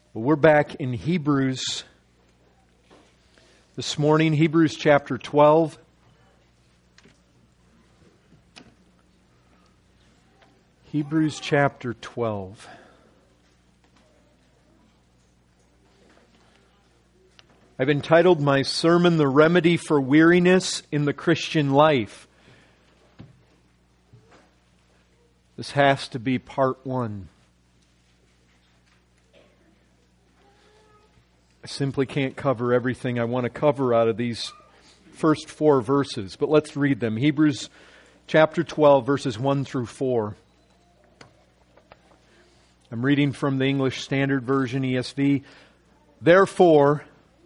Well, we're back in Hebrews this morning, Hebrews chapter 12. Hebrews chapter 12. I've entitled my sermon, The Remedy for Weariness in the Christian Life. This has to be part one. I simply can't cover everything I want to cover out of these first four verses, but let's read them. Hebrews chapter 12, verses 1 through 4. I'm reading from the English Standard Version, ESV. Therefore,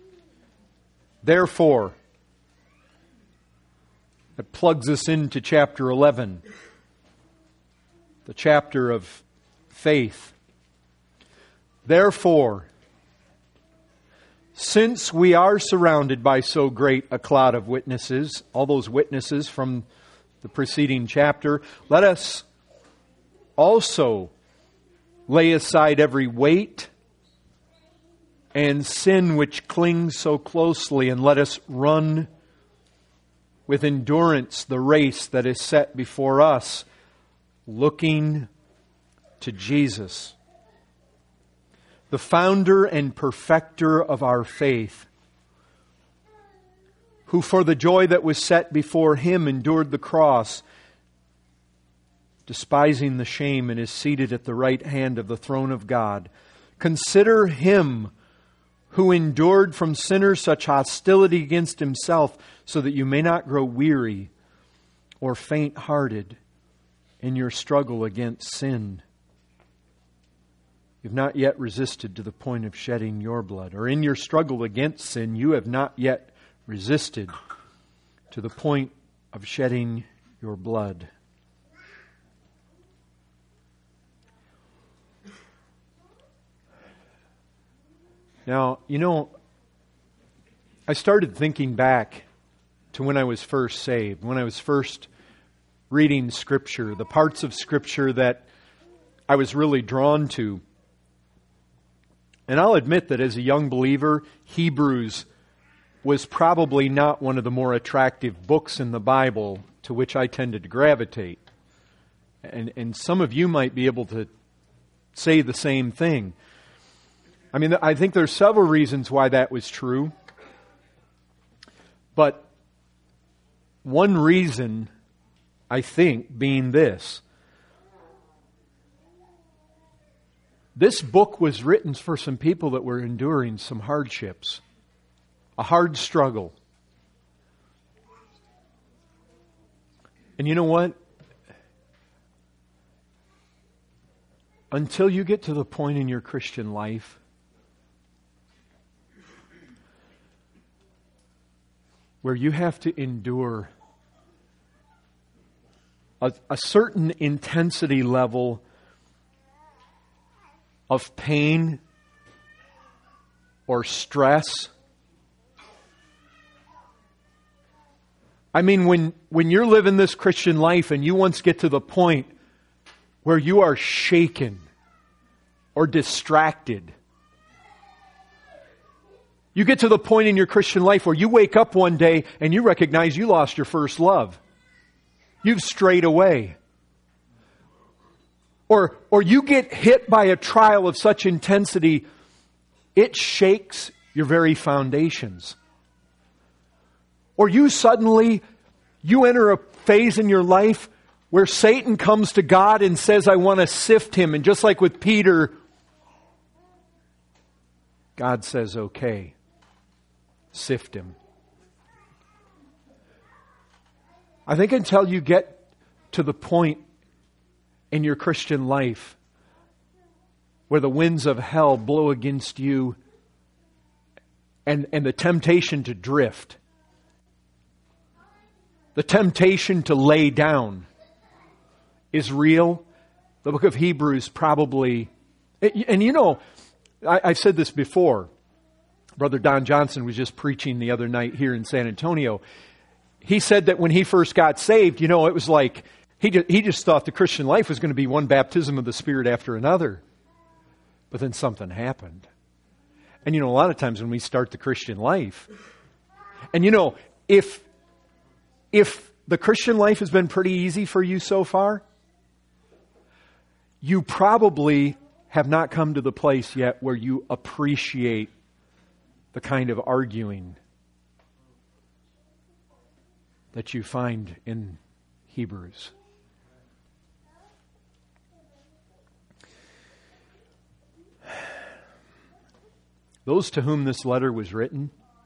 it plugs us into chapter 11, the chapter of faith. Therefore, since we are surrounded by so great a cloud of witnesses, all those witnesses from the preceding chapter, let us also lay aside every weight and sin which clings so closely, and let us run with endurance the race that is set before us, looking to Jesus, the founder and perfecter of our faith, who for the joy that was set before Him endured the cross, despising the shame, and is seated at the right hand of the throne of God. Consider Him who endured from sinners such hostility against Himself, so that you may not grow weary or faint-hearted in your struggle against sin. You've not yet resisted to the point of shedding your blood. Or in your struggle against sin, you have not yet resisted to the point of shedding your blood. Now, I started thinking back to when I was first saved, when I was first reading Scripture, the parts of Scripture that I was really drawn to. And I'll admit that as a young believer, Hebrews was probably not one of the more attractive books in the Bible to which I tended to gravitate. And some of you might be able to say the same thing. I mean, I think there's several reasons why that was true. But one reason, I think, being this. This book was written for some people that were enduring some hardships, a hard struggle. And you know what? Until you get to the point in your Christian life where you have to endure a certain intensity level of pain or stress. I mean, when you're living this Christian life and you once get to the point where you are shaken or distracted, you get to the point in your Christian life where you wake up one day and you recognize you lost your first love. You've strayed away. Or you get hit by a trial of such intensity, it shakes your very foundations. Or you enter a phase in your life where Satan comes to God and says, I want to sift him. And just like with Peter, God says, okay, sift him. I think until you get to the point in your Christian life where the winds of hell blow against you and the temptation to drift, the temptation to lay down is real, the book of Hebrews probably, and I've said this before. Brother Don Johnson was just preaching the other night here in San Antonio. He said that when he first got saved, it was like he just thought the Christian life was going to be one baptism of the Spirit after another. But then something happened. And a lot of times when we start the Christian life, and if the Christian life has been pretty easy for you so far, you probably have not come to the place yet where you appreciate the kind of arguing that you find in Hebrews. Those to whom this letter was written,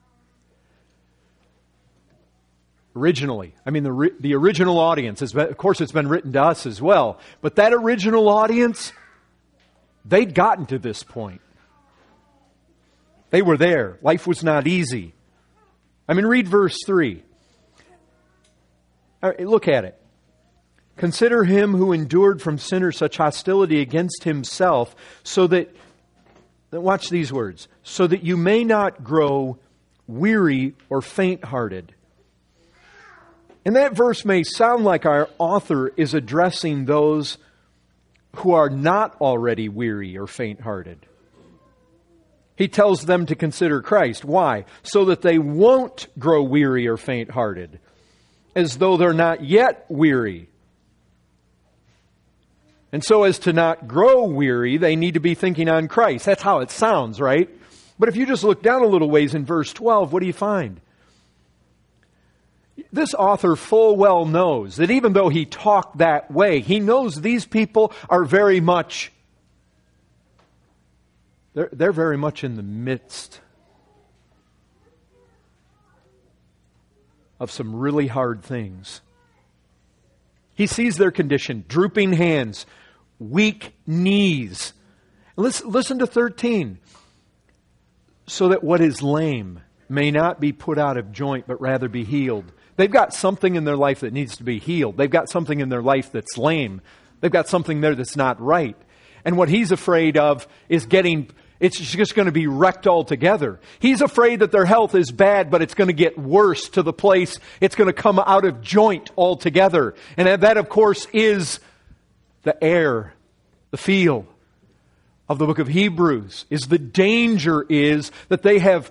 originally, the original audience, of course it's been written to us as well, but that original audience, they'd gotten to this point. They were there. Life was not easy. Read verse 3. Look at it. Consider him who endured from sinners such hostility against himself, so that, watch these words, so that you may not grow weary or faint-hearted. And that verse may sound like our author is addressing those who are not already weary or faint-hearted. He tells them to consider Christ. Why? So that they won't grow weary or faint-hearted, as though they're not yet weary. And so as to not grow weary, they need to be thinking on Christ. That's how it sounds, right? But if you just look down a little ways in verse 12, what do you find? This author full well knows that even though he talked that way, he knows these people are very much, they're very much in the midst of some really hard things. He sees their condition, drooping hands, weak knees. Listen to 13. So that what is lame may not be put out of joint, but rather be healed. They've got something in their life that needs to be healed. They've got something in their life that's lame. They've got something there that's not right. And what he's afraid of is it's just going to be wrecked altogether. He's afraid that their health is bad, but it's going to get worse to the place it's going to come out of joint altogether. And that, of course, is the air, the feel of the book of Hebrews. The danger is that they have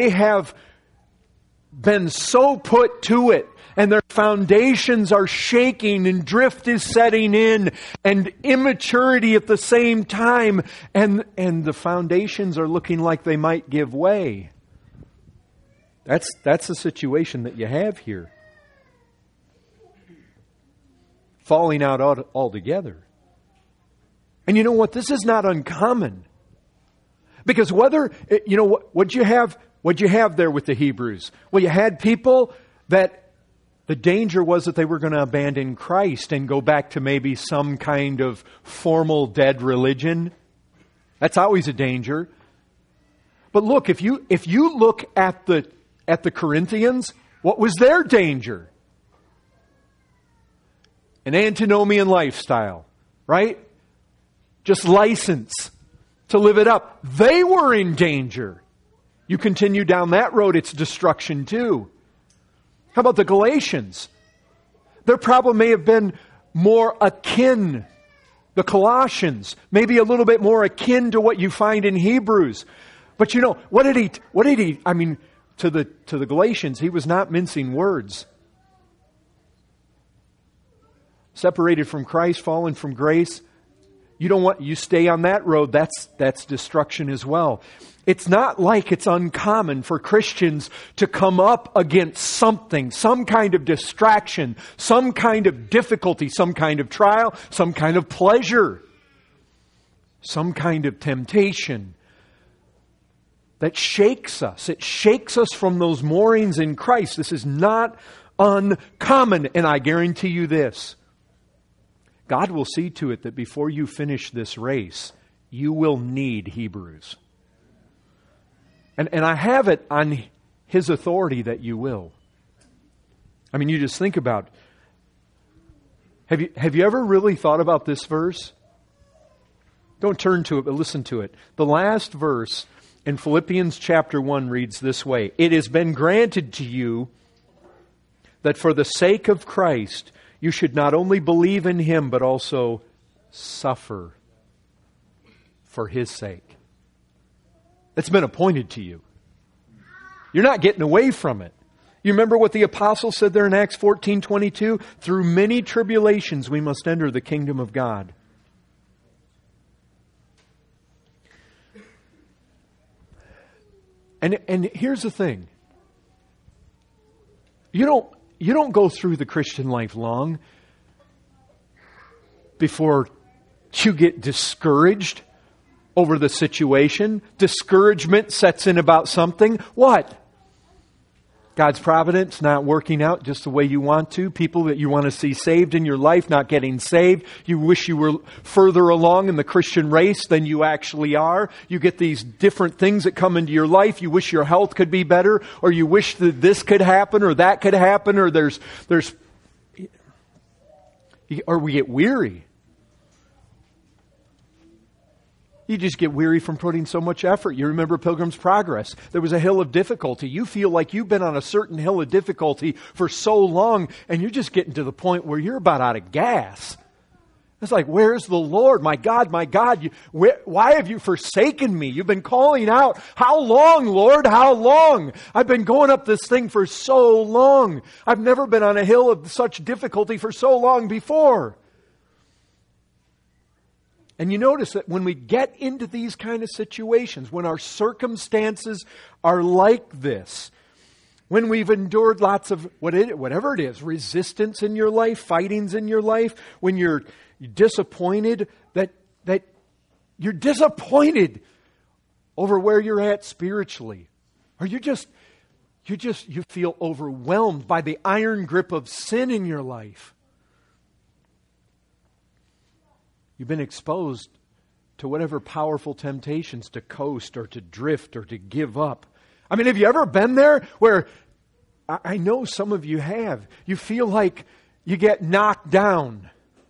been so put to it, and their foundations are shaking, and drift is setting in, and immaturity at the same time, and the foundations are looking like they might give way. That's the situation that you have here. Falling out altogether. And you know what? This is not uncommon. Because what'd you have there with the Hebrews? Well, you had people that the danger was that they were going to abandon Christ and go back to maybe some kind of formal dead religion. That's always a danger. But look, if you look at the Corinthians, what was their danger? An antinomian lifestyle, right? Just license to live it up. They were in danger. You continue down that road, it's destruction too. How about the Galatians? Their problem may have been more akin, the Colossians, maybe a little bit more akin to what you find in Hebrews. But what did he, to the Galatians, he was not mincing words. Separated from Christ, fallen from grace. You stay on that road, that's destruction as well. It's not like it's uncommon for Christians to come up against something, some kind of distraction, some kind of difficulty, some kind of trial, some kind of pleasure, some kind of temptation that shakes us. It shakes us from those moorings in Christ. This is not uncommon, and I guarantee you this. God will see to it that before you finish this race, you will need Hebrews. And I have it on His authority that you will. You just think about, have you ever really thought about this verse? Don't turn to it, but listen to it. The last verse in Philippians chapter 1 reads this way: "It has been granted to you that for the sake of Christ, you should not only believe in Him, but also suffer for His sake." that's been appointed to you. You're not getting away from it. You remember what the apostle said there in Acts 14:22? Through many tribulations we must enter the kingdom of God. And here's the thing. You don't go through the Christian life long before you get discouraged over the situation. Discouragement sets in about something. What? God's providence not working out just the way you want to. People that you want to see saved in your life not getting saved. You wish you were further along in the Christian race than you actually are. You get these different things that come into your life. You wish your health could be better, or you wish that this could happen or that could happen, or or we get weary. You just get weary from putting so much effort. You remember Pilgrim's Progress. There was a hill of difficulty. You feel like you've been on a certain hill of difficulty for so long, and you're just getting to the point where you're about out of gas. It's like, where's the Lord? My God, why have you forsaken me? You've been calling out. How long, Lord? How long? I've been going up this thing for so long. I've never been on a hill of such difficulty for so long before. And you notice that when we get into these kind of situations, when our circumstances are like this, when we've endured lots of whatever it is, resistance in your life, fightings in your life, when you're disappointed, that you're disappointed over where you're at spiritually, or you feel overwhelmed by the iron grip of sin in your life. You've been exposed to whatever powerful temptations to coast or to drift or to give up. I mean, have you ever been there where, I know some of you have, you feel like you get knocked down?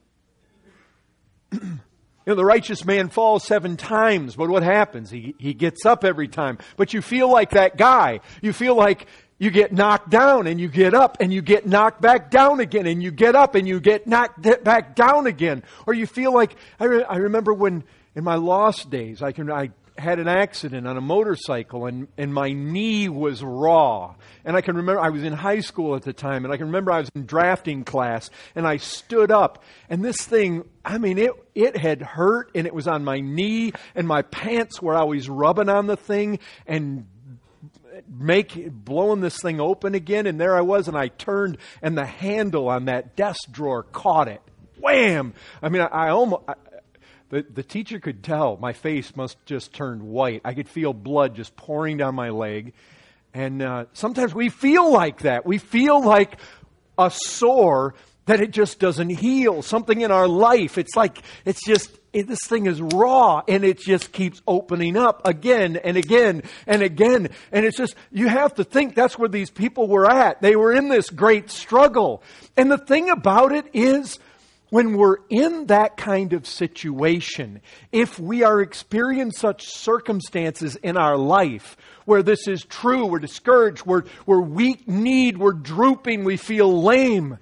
The righteous man falls 7 times, but what happens? He gets up every time. But you feel like that guy. You feel like you get knocked down and you get up and you get knocked back down again and you get up and you get knocked back down again. Or you feel like, I remember when in my lost days, I had an accident on a motorcycle and my knee was raw. And I can remember, I was in high school at the time, and I can remember I was in drafting class and I stood up and this thing, I mean, it had hurt and it was on my knee and my pants were always rubbing on the thing and blowing this thing open again, and there I was, and I turned, and the handle on that desk drawer caught it. Wham! I mean, the teacher could tell my face must just turned white. I could feel blood just pouring down my leg, and sometimes we feel like that. We feel like a sore that it just doesn't heal. Something in our life, it's like this thing is raw and it just keeps opening up again and again and again. And it's just, you have to think that's where these people were at. They were in this great struggle. And the thing about it is, when we're in that kind of situation, if we are experiencing such circumstances in our life where this is true, we're discouraged, we're weak-kneed, we're drooping, we feel lame.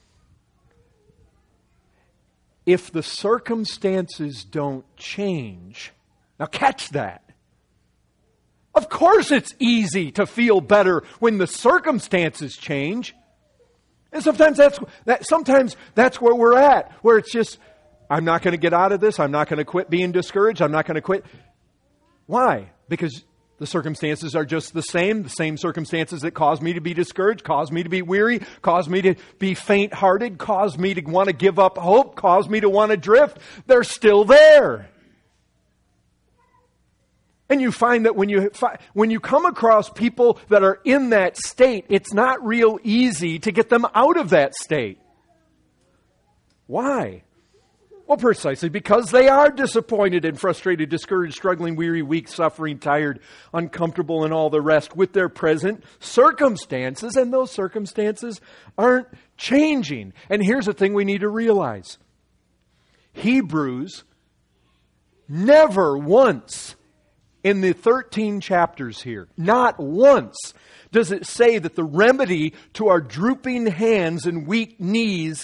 If the circumstances don't change, now catch that. Of course it's easy to feel better when the circumstances change. And sometimes that's where we're at, where it's just, I'm not going to get out of this. I'm not going to quit being discouraged. I'm not going to quit. Why? Because the circumstances are just the same circumstances that cause me to be discouraged, cause me to be weary, cause me to be faint-hearted, cause me to want to give up hope, cause me to want to drift. They're still there. And you find that when you come across people that are in that state, it's not real easy to get them out of that state. Why? Well, precisely because they are disappointed and frustrated, discouraged, struggling, weary, weak, suffering, tired, uncomfortable, and all the rest with their present circumstances, and those circumstances aren't changing. And here's the thing we need to realize. Hebrews never once in the 13 chapters here, not once does it say that the remedy to our drooping hands and weak knees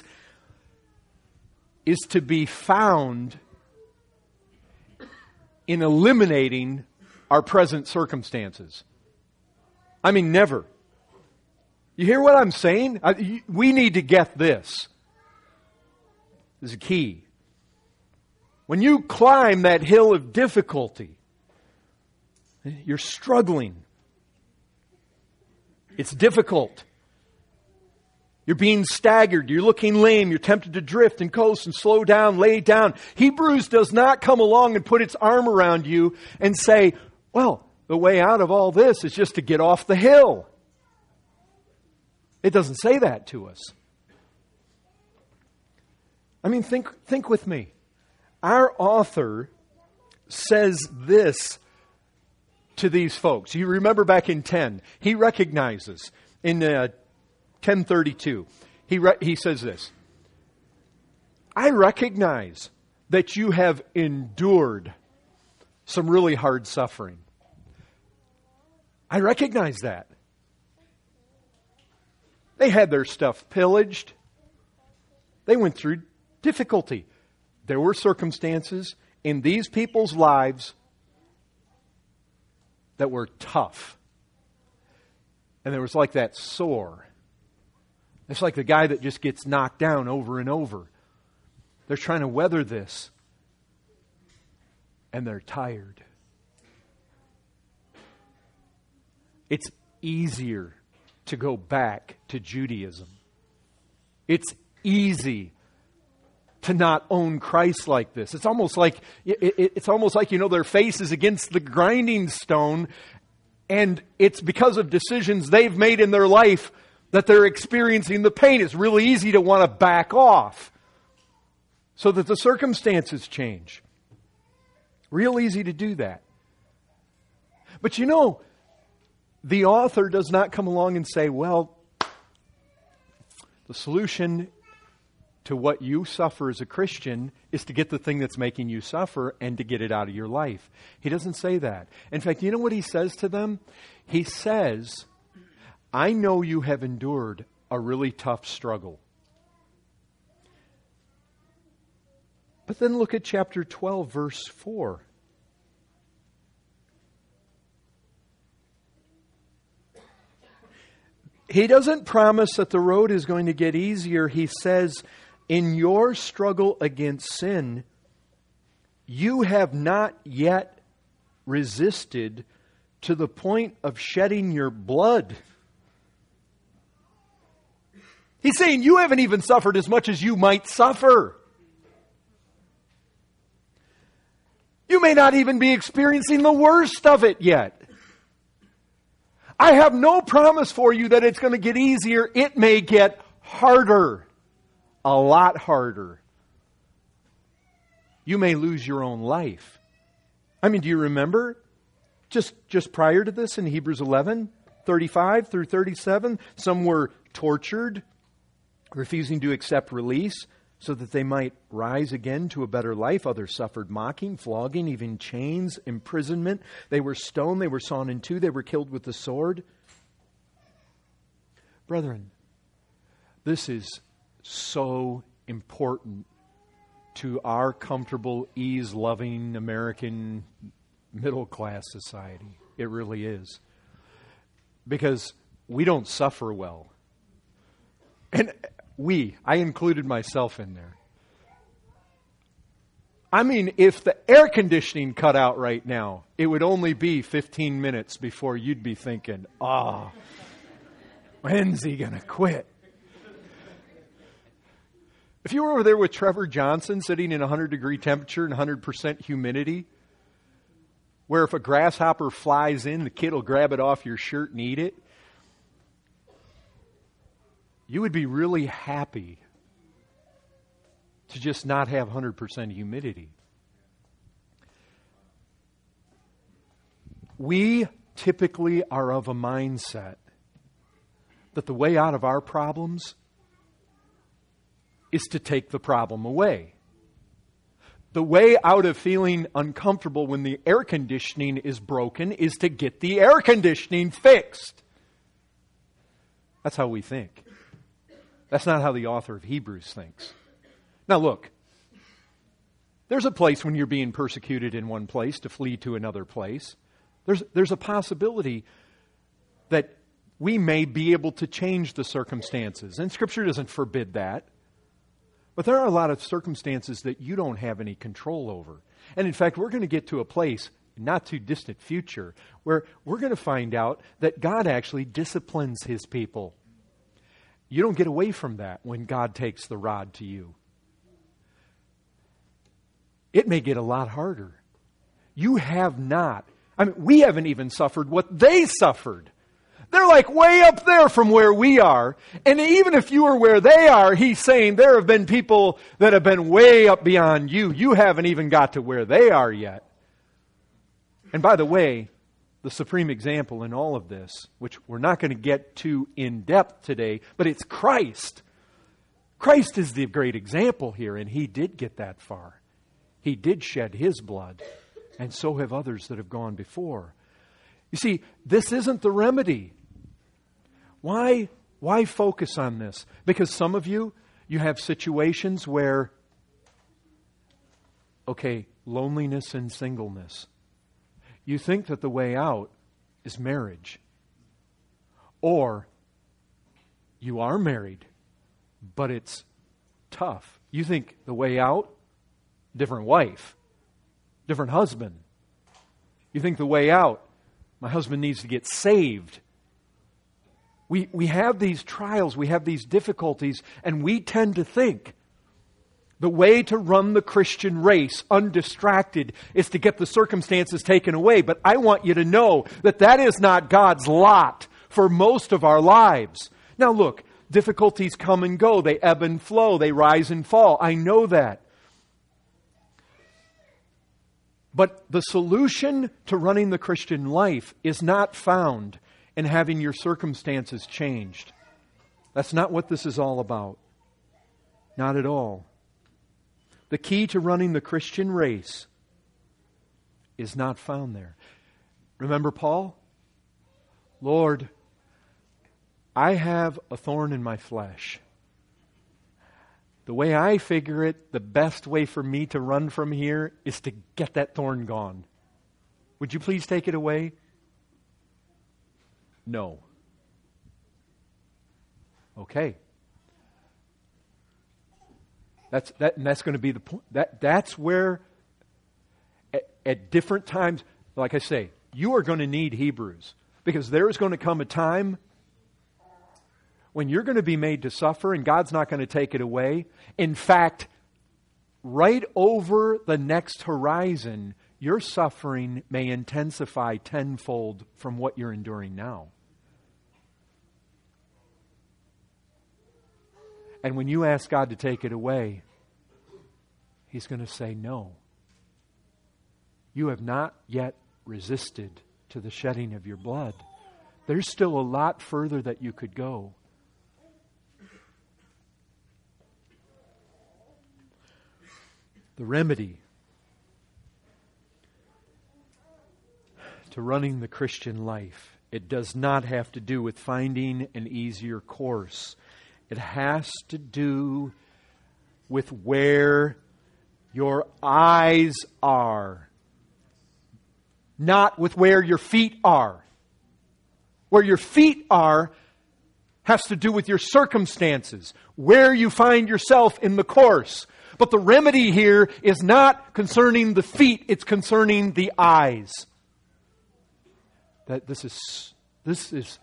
is to be found in eliminating our present circumstances. I mean, never. You hear what I'm saying? We need to get this. This is key. When you climb that hill of difficulty, you're struggling. It's difficult. You're being staggered. You're looking lame. You're tempted to drift and coast and slow down, lay down. Hebrews does not come along and put its arm around you and say, well, the way out of all this is just to get off the hill. It doesn't say that to us. I mean, think with me. Our author says this to these folks. You remember back in 10, he recognizes in 10:32, he says this, I recognize that you have endured some really hard suffering. I recognize that. They had their stuff pillaged. They went through difficulty. There were circumstances in these people's lives that were tough. And there was like that sore. It's like the guy that just gets knocked down over and over. They're trying to weather this. And they're tired. It's easier to go back to Judaism. It's easy to not own Christ like this. It's almost like their face is against the grinding stone, and it's because of decisions they've made in their life that they're experiencing the pain. It's really easy to want to back off so that the circumstances change. Real easy to do that. But the author does not come along and say, well, the solution to what you suffer as a Christian is to get the thing that's making you suffer and to get it out of your life. He doesn't say that. In fact, you know what he says to them? He says, I know you have endured a really tough struggle. But then look at chapter 12, verse 4. He doesn't promise that the road is going to get easier. He says, in your struggle against sin, you have not yet resisted to the point of shedding your blood. He's saying you haven't even suffered as much as you might suffer. You may not even be experiencing the worst of it yet. I have no promise for you that it's going to get easier. It may get harder. A lot harder. You may lose your own life. I mean, do you remember? Just prior to this in Hebrews 11, 35 through 37, some were tortured, refusing to accept release so that they might rise again to a better life. Others suffered mocking, flogging, even chains, imprisonment. They were stoned, they were sawn in two, they were killed with the sword. Brethren, this is so important to our comfortable, ease-loving American middle-class society. It really is. Because we don't suffer well. And I included myself in there. I mean, if the air conditioning cut out right now, it would only be 15 minutes before you'd be thinking, when's he going to quit? If you were over there with Trevor Johnson sitting in 100-degree temperature and 100% humidity, where if a grasshopper flies in, the kid will grab it off your shirt and eat it, you would be really happy to just not have 100% humidity. We typically are of a mindset that the way out of our problems is to take the problem away. The way out of feeling uncomfortable when the air conditioning is broken is to get the air conditioning fixed. That's how we think. That's not how the author of Hebrews thinks. Now look, there's a place when you're being persecuted in one place to flee to another place. There's a possibility that we may be able to change the circumstances. And Scripture doesn't forbid that. But there are a lot of circumstances that you don't have any control over. And in fact, we're going to get to a place, not too distant future, where we're going to find out that God actually disciplines His people. You don't get away from that when God takes the rod to you. It may get a lot harder. You have not. We haven't even suffered what they suffered. They're like way up there from where we are. And even if you are where they are, He's saying there have been people that have been way up beyond you. You haven't even got to where they are yet. And by the way, the supreme example in all of this, which we're not going to get to in depth today, but it's Christ. Christ is the great example here, and He did get that far. He did shed His blood, and so have others that have gone before. You see, this isn't the remedy. Why focus on this? Because some of you have situations where, loneliness and singleness. You think that the way out is marriage. Or you are married, but it's tough. You think the way out, different wife, different husband. You think the way out, my husband needs to get saved. We have these trials, we have these difficulties, and we tend to think the way to run the Christian race undistracted is to get the circumstances taken away. But I want you to know that that is not God's lot for most of our lives. Now look, difficulties come and go. They ebb and flow. They rise and fall. I know that. But the solution to running the Christian life is not found in having your circumstances changed. That's not what this is all about. Not at all. The key to running the Christian race is not found there. Remember Paul? Lord, I have a thorn in my flesh. The way I figure it, the best way for me to run from here is to get that thorn gone. Would you please take it away? No. Okay. That's going to be the point. That's where, at different times, like I say, you are going to need Hebrews. Because there is going to come a time when you're going to be made to suffer and God's not going to take it away. In fact, right over the next horizon, your suffering may intensify tenfold from what you're enduring now. And when you ask God to take it away, He's going to say no. You have not yet resisted to the shedding of your blood. There's still a lot further that you could go. The remedy to running the Christian life, it does not have to do with finding an easier course. It has to do with where your eyes are, not with where your feet are. Where your feet are has to do with your circumstances, where you find yourself in the course. But the remedy here is not concerning the feet, it's concerning the eyes. That this is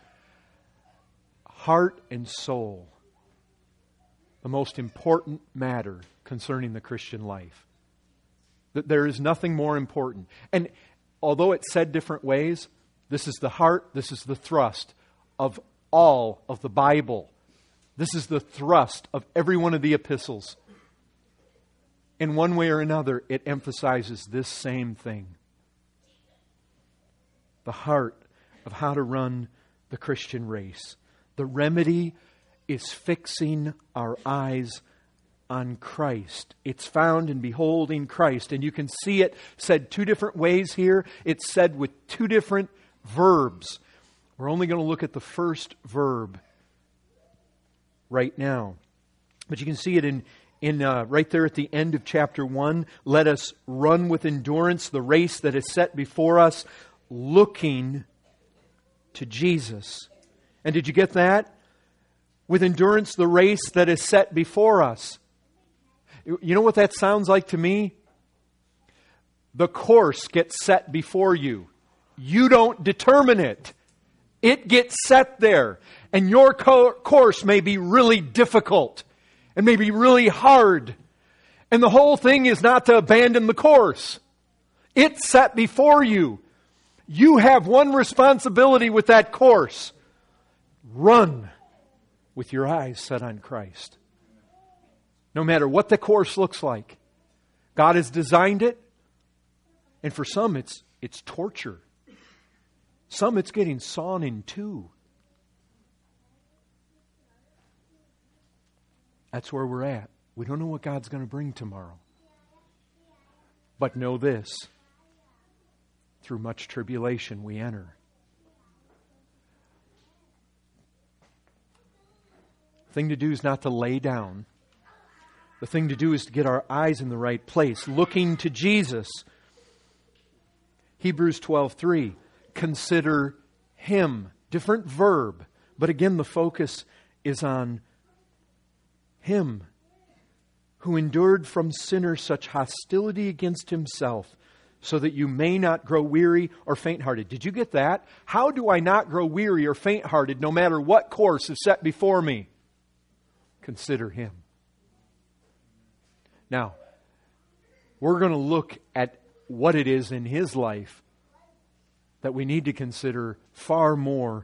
heart and soul, the most important matter concerning the Christian life. That there is nothing more important. And although it's said different ways, this is the heart, this is the thrust of all of the Bible. This is the thrust of every one of the epistles. In one way or another, it emphasizes this same thing. The heart of how to run the Christian race. The remedy is fixing our eyes on Christ. It's found in beholding Christ. And you can see it said two different ways here. It's said with two different verbs. We're only going to look at the first verb right now. But you can see it in right there at the end of chapter 1. Let us run with endurance the race that is set before us. looking to Jesus. And did you get that? With endurance, the race that is set before us. You know what that sounds like to me? The course gets set before you. You don't determine it. It gets set there. And your course may be really difficult and may be really hard. And the whole thing is not to abandon the course. It's set before you. You have one responsibility with that course. Run with your eyes set on Christ. No matter what the course looks like. God has designed it. And for some, it's torture. Some, it's getting sawn in two. That's where we're at. We don't know what God's going to bring tomorrow. But know this. Through much tribulation we enter. The thing to do is not to lay down. The thing to do is to get our eyes in the right place, looking to Jesus. Hebrews 12:3. Consider Him. Different verb. But again, the focus is on Him who endured from sinners such hostility against Himself, so that you may not grow weary or faint-hearted. Did you get that? How do I not grow weary or faint-hearted no matter what course is set before me? Consider Him. Now, we're going to look at what it is in His life that we need to consider far more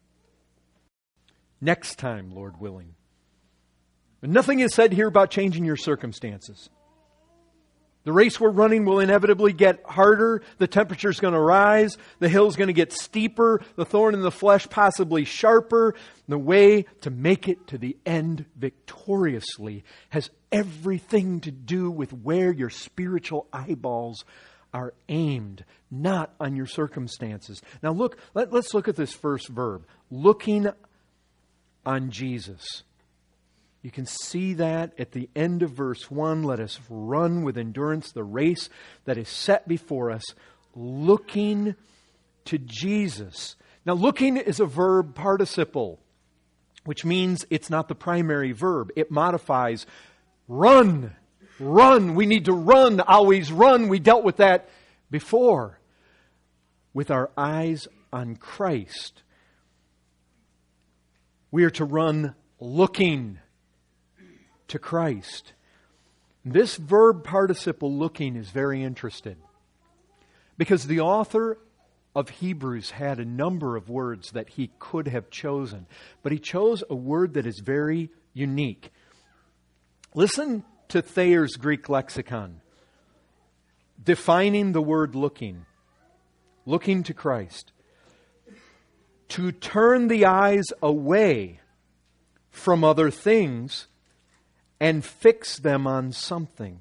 next time, Lord willing. But nothing is said here about changing your circumstances. The race we're running will inevitably get harder. The temperature's going to rise. The hill's going to get steeper. The thorn in the flesh possibly sharper. The way to make it to the end victoriously has everything to do with where your spiritual eyeballs are aimed, not on your circumstances. Now look, let's look at this first verb. Looking on Jesus. You can see that at the end of verse 1. Let us run with endurance the race that is set before us, looking to Jesus. Now, looking is a verb participle, which means it's not the primary verb. It modifies run. Run. We need to run, always run. We dealt with that before. With our eyes on Christ. We are to run looking to Christ. This verb participle looking is very interesting because the author of Hebrews had a number of words that he could have chosen, but he chose a word that is very unique. Listen to Thayer's Greek lexicon defining the word looking to Christ. To turn the eyes away from other things and fix them on something.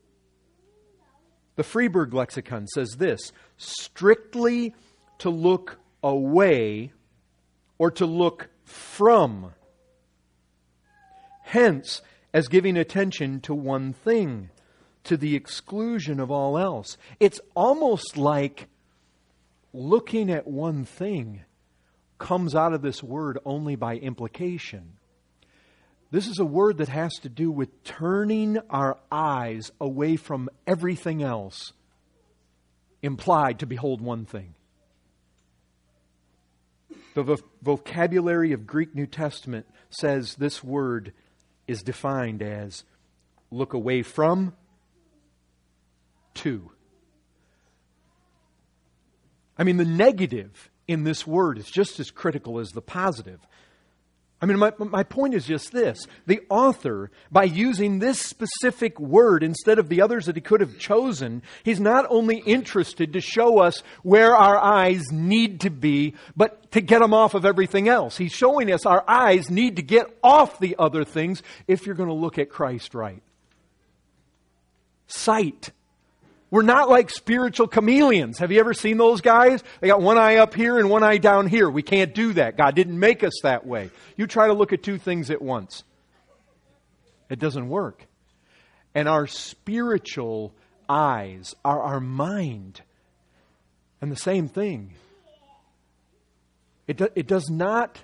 The Freeburg lexicon says this: strictly to look away or to look from. Hence, as giving attention to one thing, to the exclusion of all else. It's almost like looking at one thing comes out of this word only by implication. This is a word that has to do with turning our eyes away from everything else, implied to behold one thing. The vocabulary of Greek New Testament says this word is defined as look away from, to. I mean, the negative in this word is just as critical as the positive. I mean, my point is just this. The author, by using this specific word instead of the others that he could have chosen, he's not only interested to show us where our eyes need to be, but to get them off of everything else. He's showing us our eyes need to get off the other things if you're going to look at Christ right. Sight. We're not like spiritual chameleons. Have you ever seen those guys? They got one eye up here and one eye down here. We can't do that. God didn't make us that way. You try to look at two things at once. It doesn't work. And our spiritual eyes are our mind. And the same thing. It does not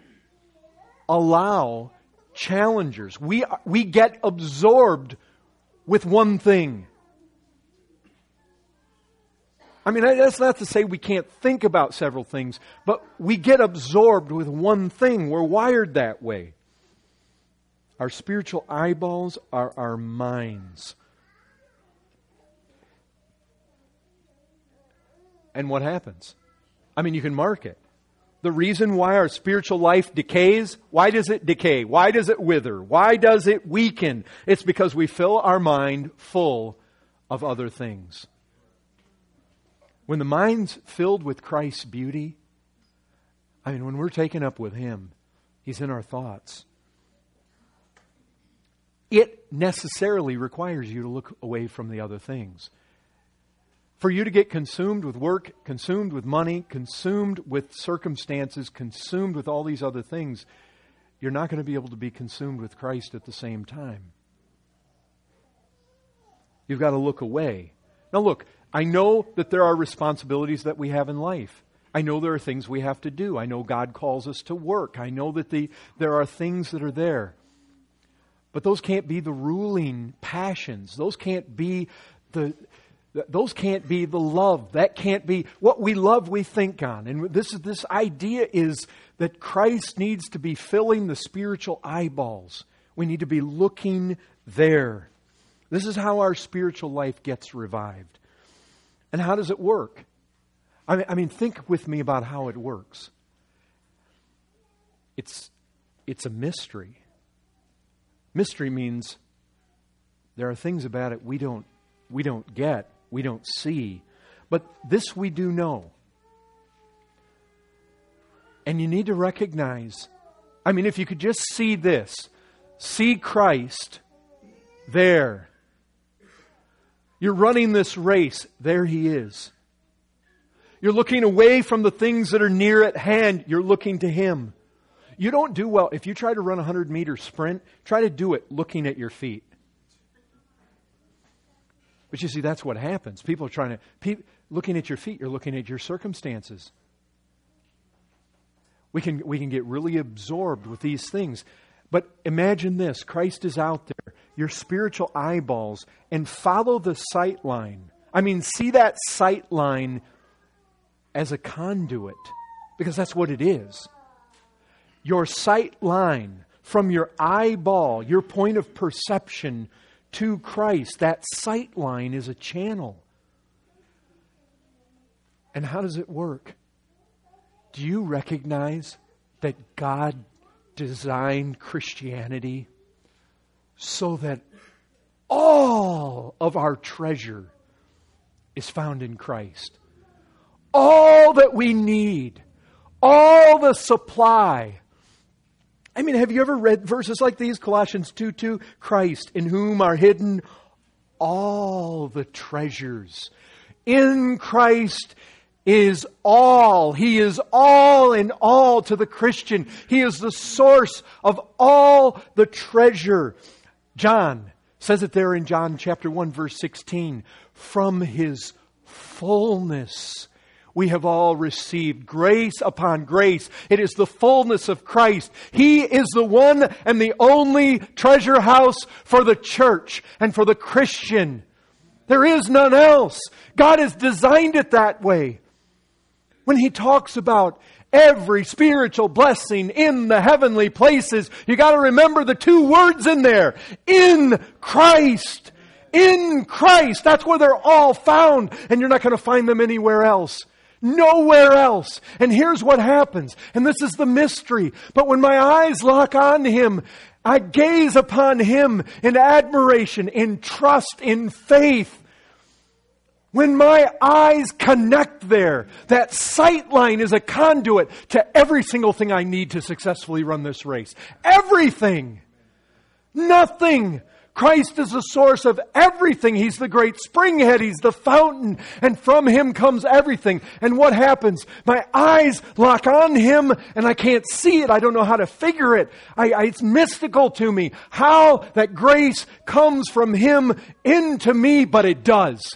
allow challengers. We get absorbed with one thing. I mean, that's not to say we can't think about several things, but we get absorbed with one thing. We're wired that way. Our spiritual eyeballs are our minds. And what happens? I mean, you can mark it. The reason why our spiritual life decays, why does it decay? Why does it wither? Why does it weaken? It's because we fill our mind full of other things. When the mind's filled with Christ's beauty, I mean, when we're taken up with Him, He's in our thoughts. It necessarily requires you to look away from the other things. For you to get consumed with work, consumed with money, consumed with circumstances, consumed with all these other things, you're not going to be able to be consumed with Christ at the same time. You've got to look away. Now look, I know that there are responsibilities that we have in life. I know there are things we have to do. I know God calls us to work. I know that there are things that are there. But those can't be the ruling passions. Those can't be the love. That can't be what we love, we think on. And this idea is that Christ needs to be filling the spiritual eyeballs. We need to be looking there. This is how our spiritual life gets revived. And how does it work? I mean, think with me about how it works. It's a mystery. Mystery means there are things about it we don't get, we don't see. But this we do know. And you need to recognize, I mean, if you could just see this, see Christ there. You're running this race, there He is. You're looking away from the things that are near at hand, you're looking to Him. You don't do well. If you try to run a 100-meter sprint, try to do it looking at your feet. But you see, that's what happens. People are looking at your feet, you're looking at your circumstances. We can get really absorbed with these things. But imagine this, Christ is out there, your spiritual eyeballs, and follow the sight line. I mean, see that sight line as a conduit, because that's what it is. Your sight line from your eyeball, your point of perception to Christ, that sight line is a channel. And how does it work? Do you recognize that God designed Christianity so that all of our treasure is found in Christ? All that we need, all the supply. I mean, have you ever read verses like these? Colossians 2:2, Christ, in whom are hidden all the treasures. In Christ is all. He is all in all to the Christian. He is the source of all the treasure. John says it there in John chapter 1, verse 16. From His fullness we have all received grace upon grace. It is the fullness of Christ. He is the one and the only treasure house for the church and for the Christian. There is none else. God has designed it that way. When He talks about every spiritual blessing in the heavenly places, you got to remember the two words in there. In Christ. In Christ. That's where they're all found. And you're not going to find them anywhere else. Nowhere else. And here's what happens. And this is the mystery. But when my eyes lock on Him, I gaze upon Him in admiration, in trust, in faith. When my eyes connect there, that sight line is a conduit to every single thing I need to successfully run this race. Everything. Nothing. Christ is the source of everything. He's the great springhead. He's the fountain. And from Him comes everything. And what happens? My eyes lock on Him and I can't see it. I don't know how to figure it. It's mystical to me how that grace comes from Him into me, but it does.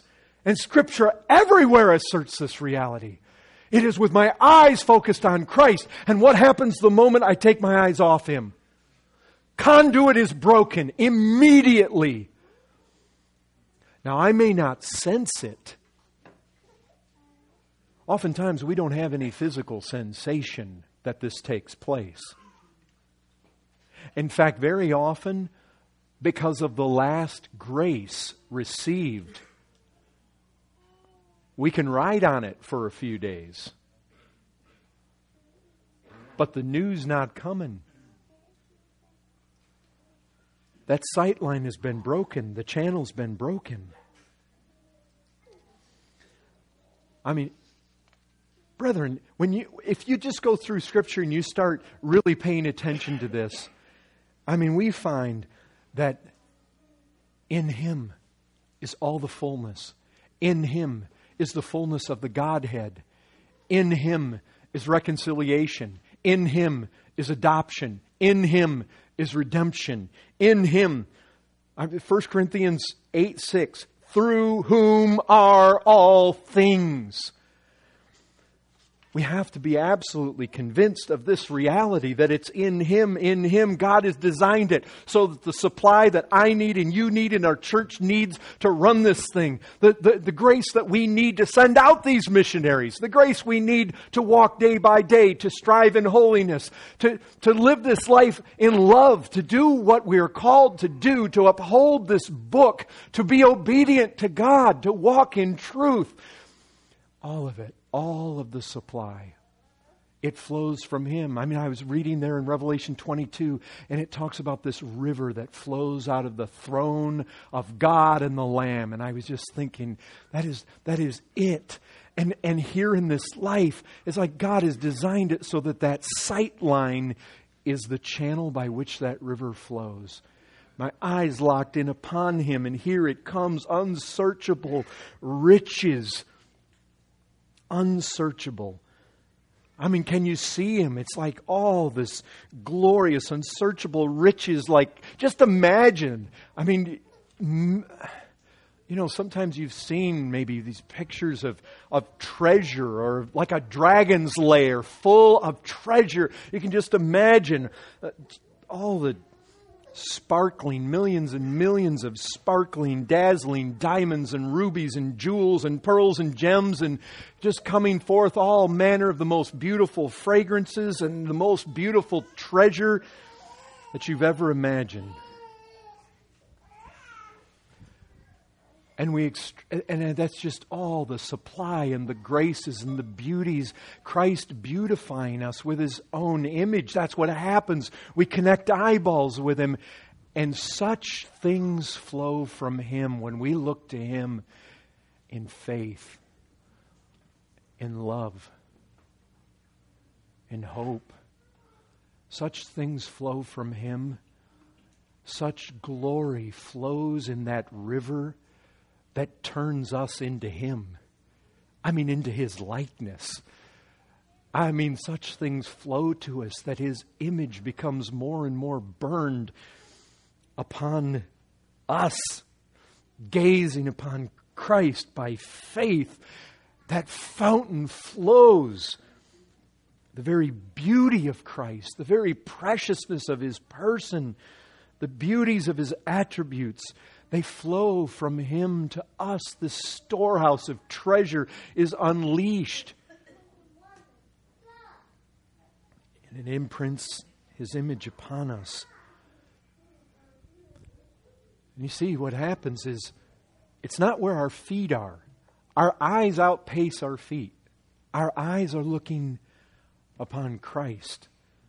And Scripture everywhere asserts this reality. It is with my eyes focused on Christ. And what happens the moment I take my eyes off Him? Conduit is broken immediately. Now, I may not sense it. Oftentimes, we don't have any physical sensation that this takes place. In fact, very often, because of the last grace received, we can ride on it for a few days. But the news not coming. That sight line has been broken. The channel's been broken. I mean, brethren, if you just go through Scripture and you start really paying attention to this, I mean, we find that in Him is all the fullness. In Him is the fullness of the Godhead. In Him is reconciliation. In Him is adoption. In Him is redemption. In Him, 1 Corinthians 8:6, through whom are all things. We have to be absolutely convinced of this reality that it's in Him. In Him, God has designed it so that the supply that I need and you need and our church needs to run this thing, the grace that we need to send out these missionaries, the grace we need to walk day by day, to strive in holiness, to live this life in love, to do what we are called to do, to uphold this book, to be obedient to God, to walk in truth. All of it. All of the supply. It flows from Him. I mean, I was reading there in Revelation 22, and it talks about this river that flows out of the throne of God and the Lamb. And I was just thinking, that is it. And here in this life, it's like God has designed it so that sight line is the channel by which that river flows. My eyes locked in upon Him, and here it comes, unsearchable riches. Unsearchable. I mean, can you see Him? It's like all this glorious, unsearchable riches. Like, just imagine. I mean, sometimes you've seen maybe these pictures of treasure, or like a dragon's lair full of treasure. You can just imagine all the sparkling, millions and millions of sparkling, dazzling diamonds and rubies and jewels and pearls and gems, and just coming forth all manner of the most beautiful fragrances and the most beautiful treasure that you've ever imagined. And that's just all the supply and the graces and the beauties. Christ beautifying us with His own image. That's what happens. We connect eyeballs with Him. And such things flow from Him when we look to Him in faith, in love, in hope. Such things flow from Him. Such glory flows in that river that turns us into Him. I mean, into His likeness. I mean, such things flow to us that His image becomes more and more burned upon us, gazing upon Christ by faith. That fountain flows. The very beauty of Christ, the very preciousness of His person, the beauties of His attributes, they flow from Him to us. This storehouse of treasure is unleashed. And it imprints His image upon us. And you see, what happens is, it's not where our feet are. Our eyes outpace our feet. Our eyes are looking upon Christ.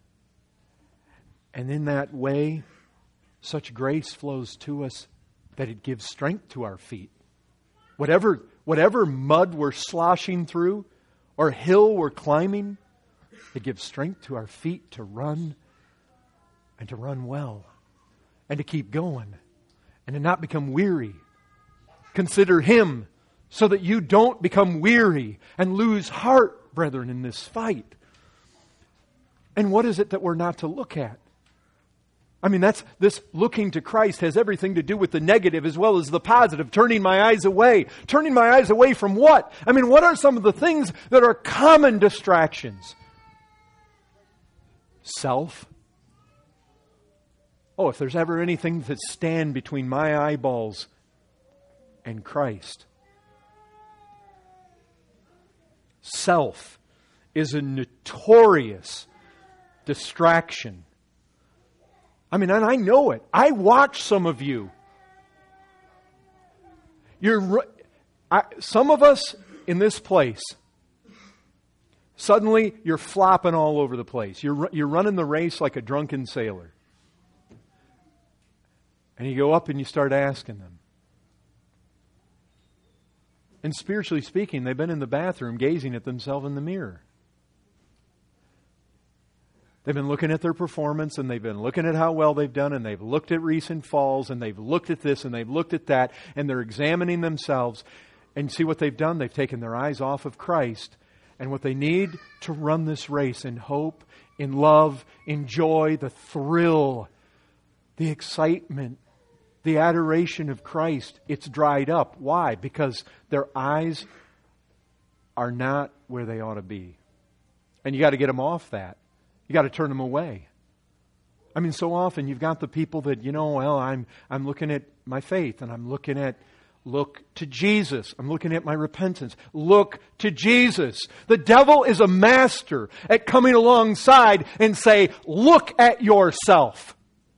And in that way, such grace flows to us that it gives strength to our feet. Whatever mud we're sloshing through or hill we're climbing, it gives strength to our feet to run, and to run well, and to keep going, and to not become weary. Consider Him so that you don't become weary and lose heart, brethren, in this fight. And what is it that we're not to look at? I mean, this looking to Christ has everything to do with the negative as well as the positive. Turning my eyes away. Turning my eyes away from what? I mean, what are some of the things that are common distractions? Self. Oh, if there's ever anything that stand between my eyeballs and Christ. Self is a notorious distraction. I mean, and I know it. I watch some of you. Some of us in this place, suddenly you're flopping all over the place. You're running the race like a drunken sailor. And you go up and you start asking them. And spiritually speaking, they've been in the bathroom gazing at themselves in the mirror. They've been looking at their performance, and they've been looking at how well they've done, and they've looked at recent falls, and they've looked at this, and they've looked at that, and they're examining themselves. And see what they've done? They've taken their eyes off of Christ. And what they need to run this race in hope, in love, in joy, the thrill, the excitement, the adoration of Christ, it's dried up. Why? Because their eyes are not where they ought to be. And you got to get them off that. You got to turn them away. I mean, so often you've got the people that, I'm looking at my faith, and I'm looking at, look to Jesus. I'm looking at my repentance. Look to Jesus. The devil is a master at coming alongside and say, look at yourself.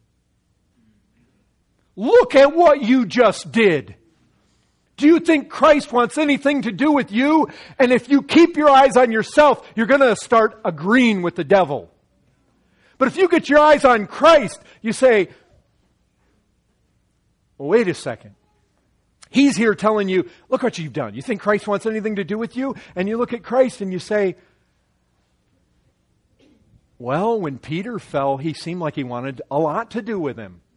Look at what you just did. Do you think Christ wants anything to do with you? And if you keep your eyes on yourself, you're going to start agreeing with the devil. But if you get your eyes on Christ, you say, well, wait a second. He's here telling you, look what you've done. You think Christ wants anything to do with you? And you look at Christ and you say, well, when Peter fell, he seemed like he wanted a lot to do with him.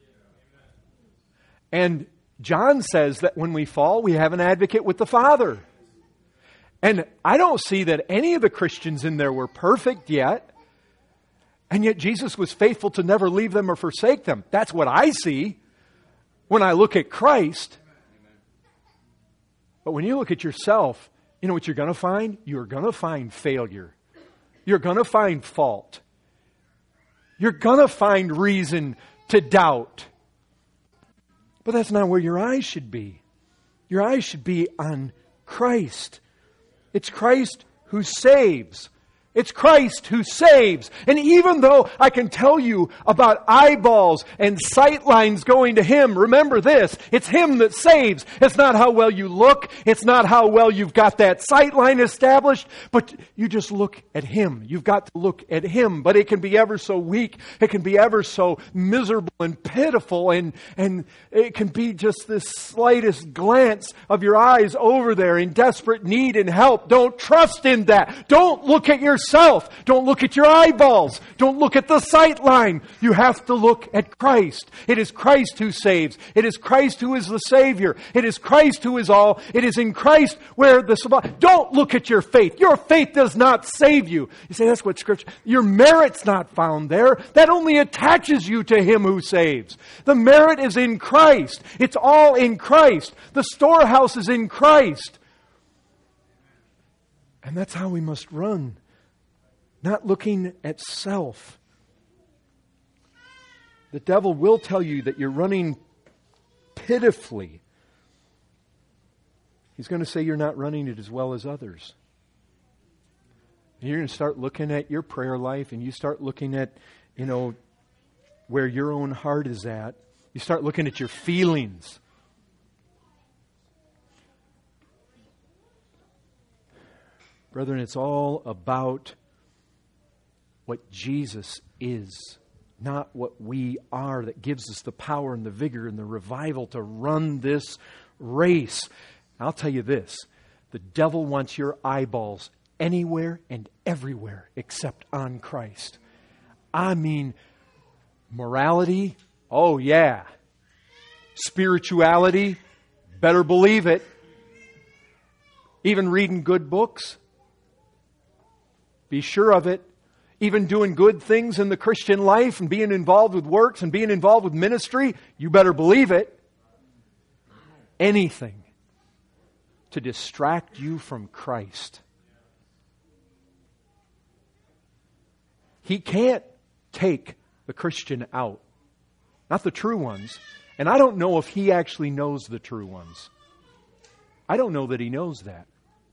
And John says that when we fall, we have an advocate with the Father. And I don't see that any of the Christians in there were perfect yet. And yet Jesus was faithful to never leave them or forsake them. That's what I see when I look at Christ. But when you look at yourself, you know what you're going to find? You're going to find failure. You're going to find fault. You're going to find reason to doubt. But that's not where your eyes should be. Your eyes should be on Christ. It's Christ who saves. It's Christ who saves. And even though I can tell you about eyeballs and sight lines going to Him, remember this, it's Him that saves. It's not how well you look. It's not how well you've got that sight line established. But you just look at Him. You've got to look at Him. But it can be ever so weak. It can be ever so miserable and pitiful. And it can be just this slightest glance of your eyes over there in desperate need and help. Don't trust in that. Don't look at yourself. Don't look at your eyeballs. Don't look at the sight line. You have to look at Christ. It is Christ who saves. It is Christ who is the Savior. It is Christ who is all. It is in Christ where the survival. Don't look at your faith. Your faith does not save you. You say, that's what Scripture... Your merit's not found there. That only attaches you to Him who saves. The merit is in Christ. It's all in Christ. The storehouse is in Christ. And that's how we must run. Not looking at self. The devil will tell you that you're running pitifully. He's going to say you're not running it as well as others. And you're going to start looking at your prayer life, and you start looking at, where your own heart is at. You start looking at your feelings. Brethren, it's all about what Jesus is, not what we are, that gives us the power and the vigor and the revival to run this race. I'll tell you this, the devil wants your eyeballs anywhere and everywhere except on Christ. I mean, morality, oh yeah. Spirituality, better believe it. Even reading good books, be sure of it. even doing good things in the Christian life and being involved with works and being involved with ministry, you better believe it. Anything to distract you from Christ. He can't take the Christian out. Not the true ones. And I don't know if He actually knows the true ones. I don't know that He knows that.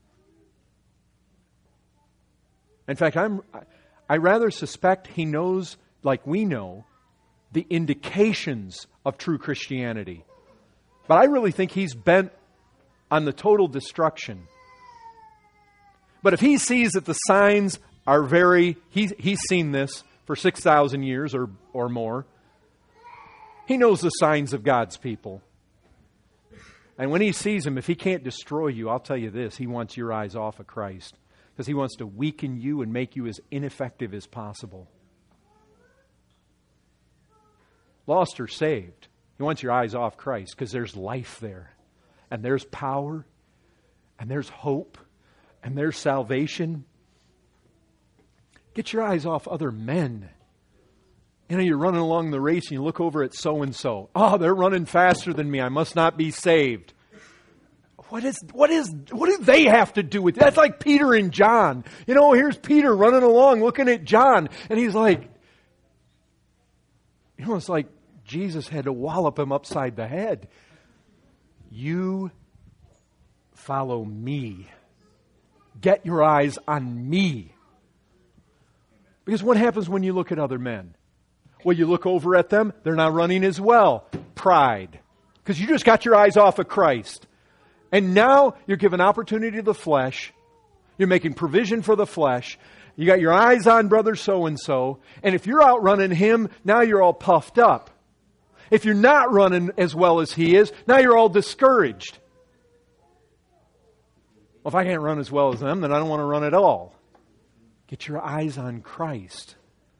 In fact, I rather suspect He knows, like we know, the indications of true Christianity. But I really think He's bent on the total destruction. But if He sees that the signs are He's seen this for 6,000 years or more. He knows the signs of God's people. And when He sees them, if He can't destroy you, I'll tell you this, He wants your eyes off of Christ. Because He wants to weaken you and make you as ineffective as possible. Lost or saved, He wants your eyes off Christ because there's life there. And there's power. And there's hope. And there's salvation. Get your eyes off other men. You know, you're running along the race and you look over at so-and-so. Oh, they're running faster than me. I must not be saved. What do they have to do with it? That's like Peter and John. You know, here's Peter running along looking at John. And he's like, you know, it's like Jesus had to wallop him upside the head. You follow me. Get your eyes on me. Because what happens when you look at other men? Well, you look over at them, they're not running as well. Pride. Because you just got your eyes off of Christ. And now you're giving opportunity to the flesh. You're making provision for the flesh. You got your eyes on brother so-and-so. And if you're outrunning him, now you're all puffed up. If you're not running as well as he is, now you're all discouraged. Well, if I can't run as well as them, then I don't want to run at all. Get your eyes on Christ.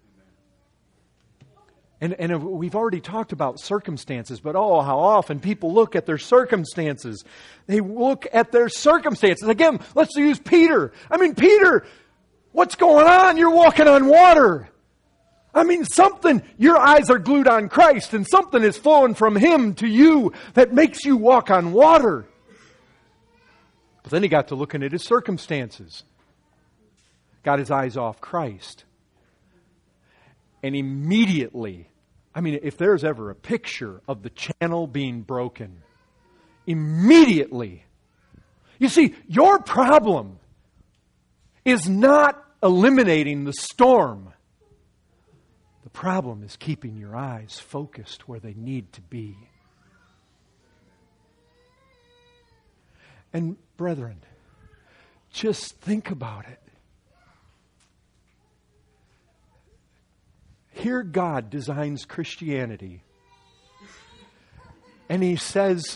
And we've already talked about circumstances, but how often people look at their circumstances. They look at their circumstances. Again, let's use Peter. I mean, Peter, what's going on? You're walking on water. I mean, your eyes are glued on Christ, and something is flowing from Him to you that makes you walk on water. But then he got to looking at his circumstances. Got his eyes off Christ. And immediately, I mean, if there's ever a picture of the channel being broken, immediately, you see, your problem is not eliminating the storm. The problem is keeping your eyes focused where they need to be. And brethren, just think about it. Here God designs Christianity. And He says,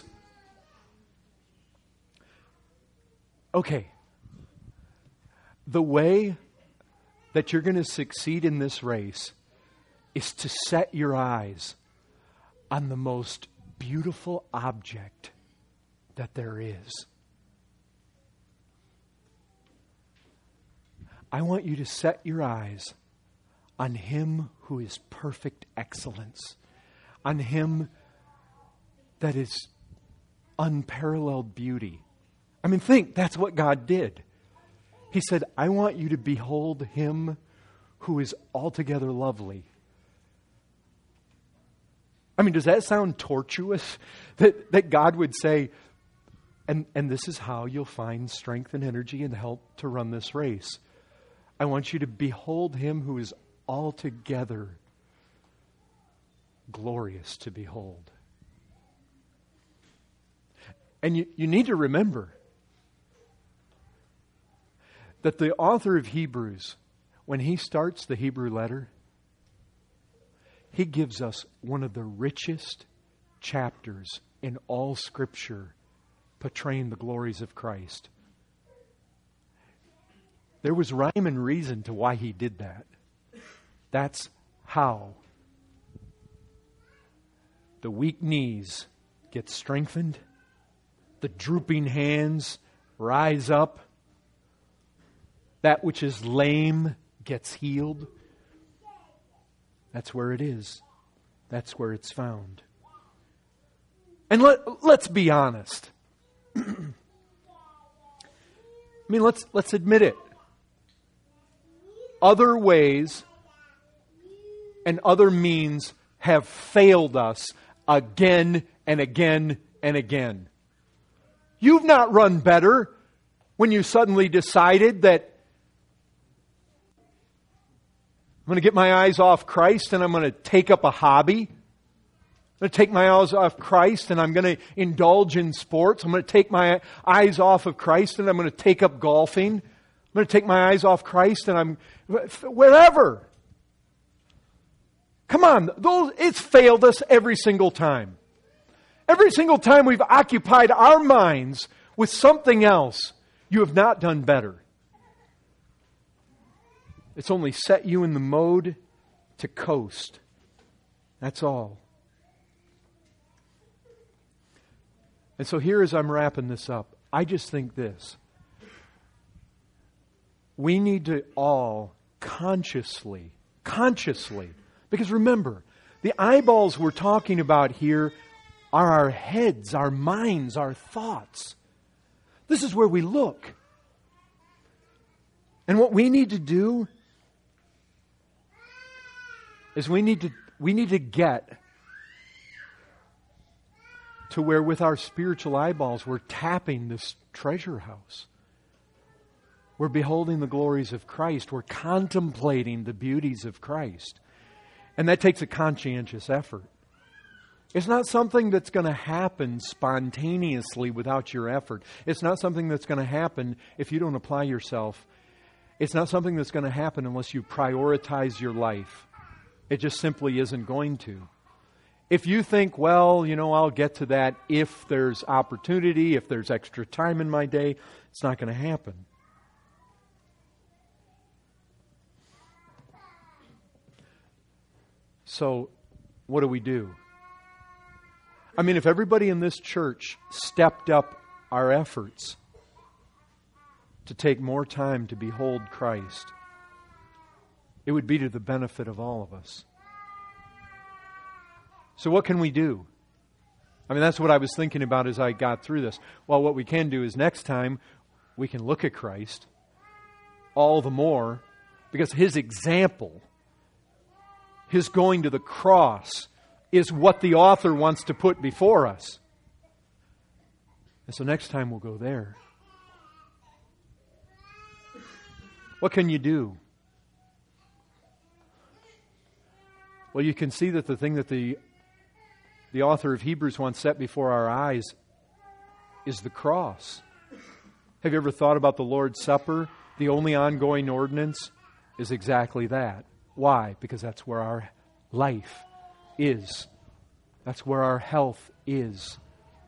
okay, the way that you're going to succeed in this race is to set your eyes on the most beautiful object that there is. I want you to set your eyes on Him who is perfect excellence, on Him that is unparalleled beauty. I mean, that's what God did. He said, I want you to behold Him who is altogether lovely. I mean, does that sound tortuous? That God would say, and this is how you'll find strength and energy and help to run this race. I want you to behold Him who is altogether glorious to behold. And you need to remember that the author of Hebrews, when he starts the Hebrew letter, he gives us one of the richest chapters in all Scripture portraying the glories of Christ. There was rhyme and reason to why he did that. That's how the weak knees get strengthened, the drooping hands rise up, that which is lame gets healed, That's where it is. That's where it's found. And let's be honest. Let's admit it. Other ways and other means have failed us again and again and again. You've not run better when you suddenly decided that I'm going to get my eyes off Christ and I'm going to take up a hobby. I'm going to take my eyes off Christ and I'm going to indulge in sports. I'm going to take my eyes off of Christ and I'm going to take up golfing. I'm going to take my eyes off Christ and I'm wherever. Come on, it's failed us every single time. Every single time we've occupied our minds with something else, you have not done better. It's only set you in the mode to coast. That's all. And so here, as I'm wrapping this up, I just think this. We need to all consciously, because remember, the eyeballs we're talking about here are our heads, our minds, our thoughts. This is where we look. And what we need to do is we need to get to where with our spiritual eyeballs we're tapping this treasure house. We're beholding the glories of Christ. We're contemplating the beauties of Christ. And that takes a conscientious effort. It's not something that's going to happen spontaneously without your effort. It's not something that's going to happen if you don't apply yourself. It's not something that's going to happen unless you prioritize your life. It just simply isn't going to. If you think, well, I'll get to that if there's opportunity, if there's extra time in my day, it's not going to happen. So, what do? If everybody in this church stepped up our efforts to take more time to behold Christ, it would be to the benefit of all of us. So what can we do? That's what I was thinking about as I got through this. Well, what we can do is next time we can look at Christ all the more because His example, His going to the cross, is what the author wants to put before us. And so next time we'll go there. What can you do? Well, you can see that the thing that the author of Hebrews wants set before our eyes is the cross. Have you ever thought about the Lord's Supper? The only ongoing ordinance is exactly that. Why? Because that's where our life is. That's where our health is.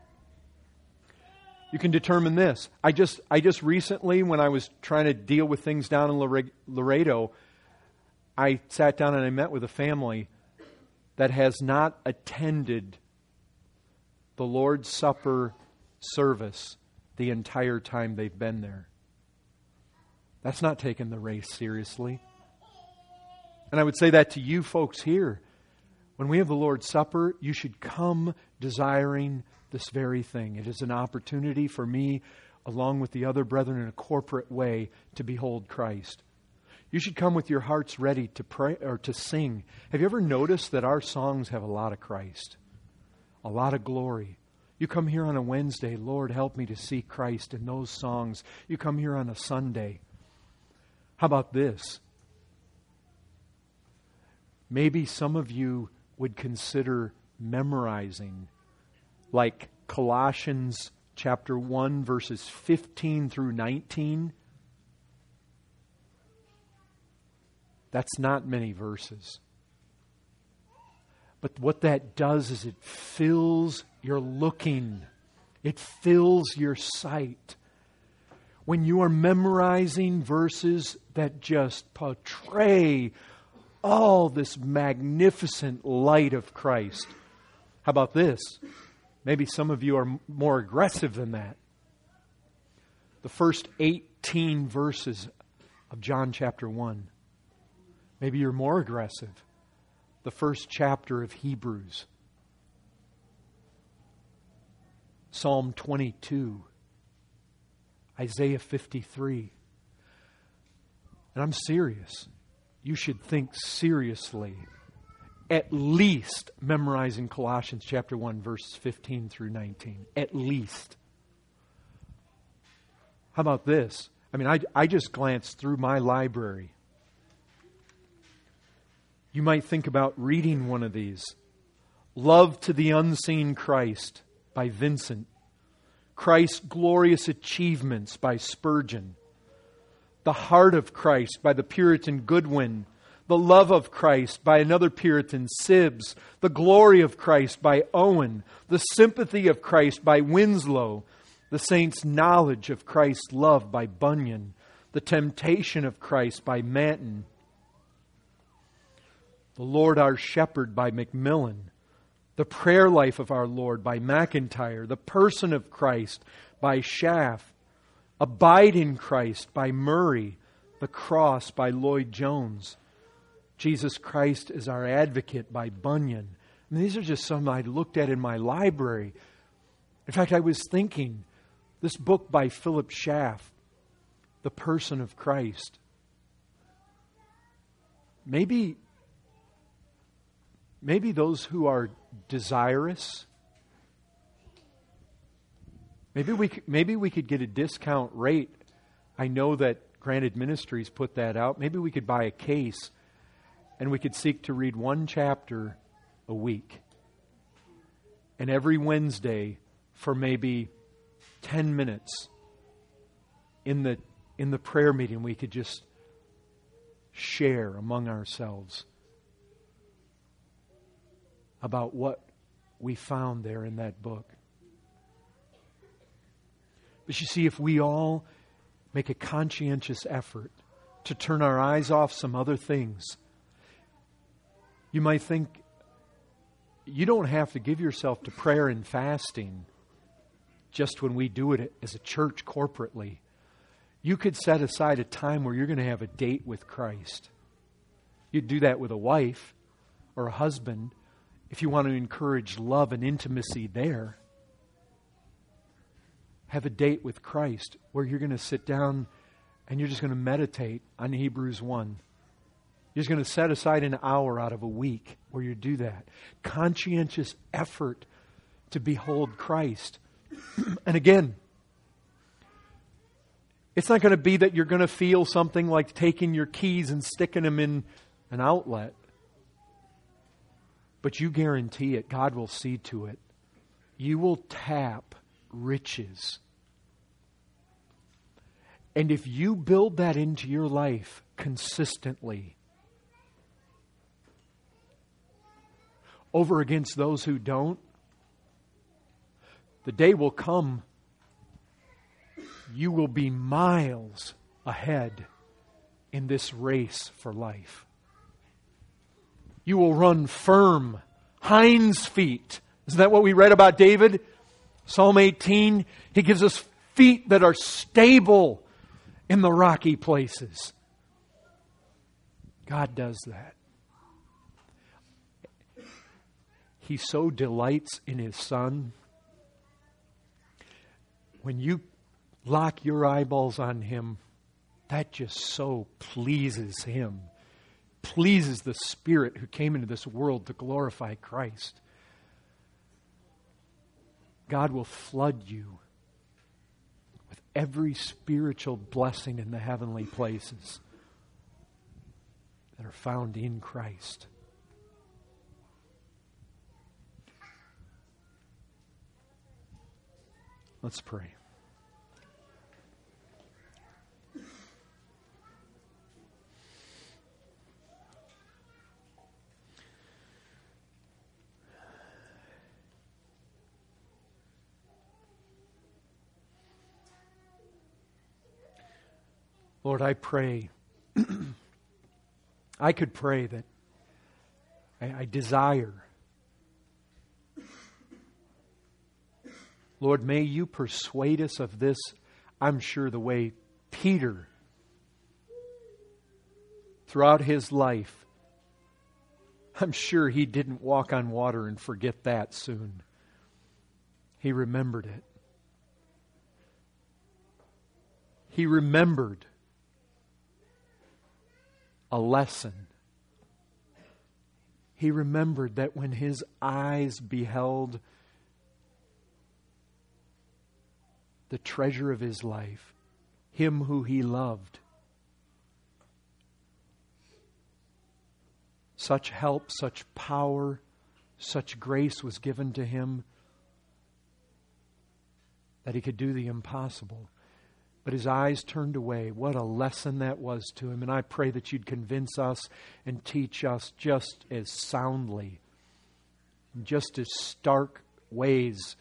You can determine this. I just recently, when I was trying to deal with things down in Laredo, I sat down and I met with a family that has not attended the Lord's Supper service the entire time they've been there. That's not taking the race seriously. And I would say that to you folks here. When we have the Lord's Supper, you should come desiring this very thing. It is an opportunity for me, along with the other brethren in a corporate way, to behold Christ. You should come with your hearts ready to pray or to sing. Have you ever noticed that our songs have a lot of Christ? A lot of glory. You come here on a Wednesday, Lord, help me to see Christ in those songs. You come here on a Sunday. How about this? Maybe some of you would consider memorizing, like Colossians chapter 1, verses 15 through 19. That's not many verses. But what that does is it fills your looking. It fills your sight. When you are memorizing verses that just portray all this magnificent light of Christ. How about this? Maybe some of you are more aggressive than that. The first 18 verses of John chapter 1. Maybe you're more aggressive. the first chapter of Hebrews, Psalm 22, Isaiah 53. And I'm serious. You should think seriously, at least memorizing Colossians chapter 1, verses 15 through 19. At least. How about this? I mean, I just glanced through my library. You might think about reading one of these. Love to the Unseen Christ by Vincent. Christ's Glorious Achievements by Spurgeon. The Heart of Christ by the Puritan Goodwin. The Love of Christ by another Puritan, Sibbs. The Glory of Christ by Owen. The Sympathy of Christ by Winslow. The Saint's Knowledge of Christ's Love by Bunyan. The Temptation of Christ by Manton. The Lord Our Shepherd by Macmillan. The Prayer Life of Our Lord by MacIntyre. The Person of Christ by Schaff. Abide in Christ by Murray. The Cross by Lloyd-Jones. Jesus Christ is Our Advocate by Bunyan. I mean, these are just some I looked at in my library. In fact, I was thinking, this book by Philip Schaff, The Person of Christ. Maybe those who are desirous, maybe we could get a discount rate. I know that Granted Ministries put that out. Maybe we could buy a case and we could seek to read one chapter a week. And every Wednesday for maybe 10 minutes in the prayer meeting we could just share among ourselves about what we found there in that book. But you see, if we all make a conscientious effort to turn our eyes off some other things, you might think you don't have to give yourself to prayer and fasting just when we do it as a church corporately. You could set aside a time where you're going to have a date with Christ. You'd do that with a wife or a husband if you want to encourage love and intimacy there. Have a date with Christ where you're going to sit down and you're just going to meditate on Hebrews 1. You're just going to set aside an hour out of a week where you do that. Conscientious effort to behold Christ. And again, it's not going to be that you're going to feel something like taking your keys and sticking them in an outlet. But you guarantee it. God will see to it. You will tap riches. And if you build that into your life consistently, over against those who don't, the day will come you will be miles ahead in this race for life. You will run firm, hinds feet. Isn't that what we read about David? Psalm 18, he gives us feet that are stable in the rocky places. God does that. He so delights in His Son. When you lock your eyeballs on Him, that just so pleases Him. Pleases the Spirit who came into this world to glorify Christ. God will flood you with every spiritual blessing in the heavenly places that are found in Christ. Let's pray. Lord, I pray, I could pray that I desire, Lord, may you persuade us of this, I'm sure the way Peter, throughout his life, I'm sure he didn't walk on water and forget that soon. He remembered it. He remembered a lesson. He remembered that when his eyes beheld the treasure of his life, him who he loved, such help, such power, such grace was given to him that he could do the impossible. But his eyes turned away. What a lesson that was to him. And I pray that you'd convince us and teach us just as soundly, just as stark ways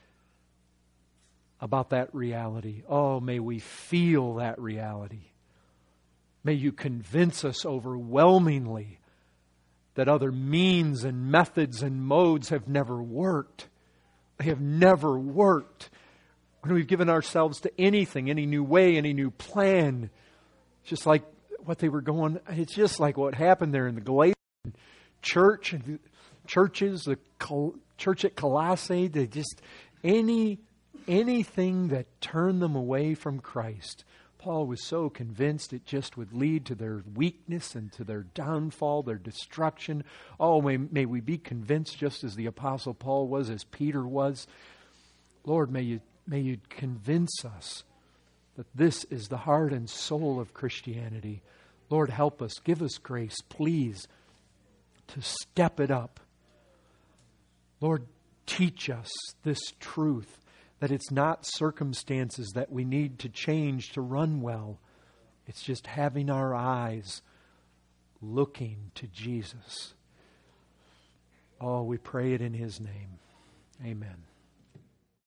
about that reality. Oh, may we feel that reality. May you convince us overwhelmingly that other means and methods and modes have never worked. They have never worked. When we've given ourselves to anything, any new way, any new plan, just like what they were going, it's just like what happened there in the Galatian church and churches, the church at Colossae. They just anything that turned them away from Christ. Paul was so convinced it just would lead to their weakness and to their downfall, their destruction. Oh, may we be convinced just as the Apostle Paul was, as Peter was. Lord, may you convince us that this is the heart and soul of Christianity. Lord, help us. Give us grace, please, to step it up. Lord, teach us this truth, that it's not circumstances that we need to change to run well. It's just having our eyes looking to Jesus. Oh, we pray it in His name. Amen.